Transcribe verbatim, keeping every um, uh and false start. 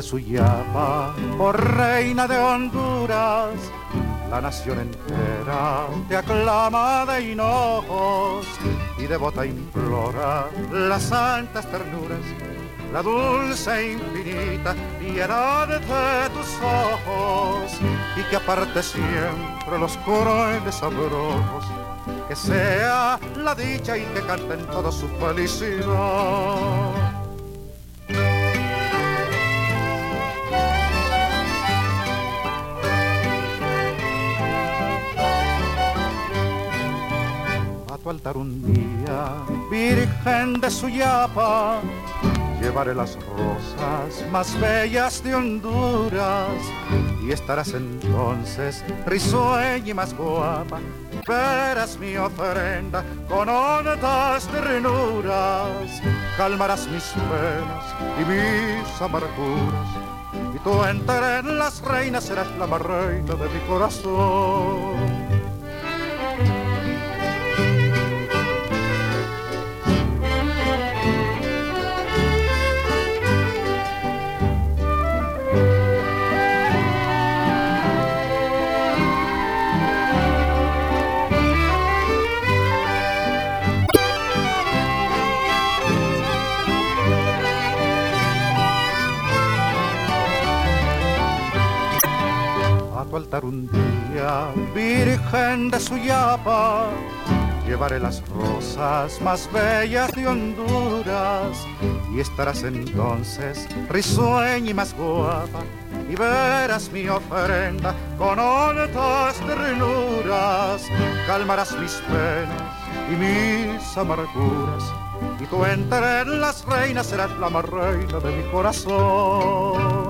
Suyapa, por reina de Honduras, la nación entera te aclama de hinojos y devota implora las santas ternuras, la dulce e infinita piedad de tus ojos, y que aparte siempre los crueles abrojos, que sea la dicha y que canten toda su felicidad. A tu altar un día, Virgen de Suyapa, llevaré las rosas más bellas de Honduras, y estarás entonces risueña y más guapa. Verás mi ofrenda con hondas ternuras, calmarás mis penas y mis amarguras, y tú entre las reinas serás la más reina de mi corazón. A tu altar un día, Virgen de Suyapa, llevaré las rosas más bellas de Honduras, y estarás entonces risueña y más guapa, y verás mi ofrenda con hondas ternuras, calmarás mis penas y mis amarguras, y tú entre las reinas serás la más reina de mi corazón.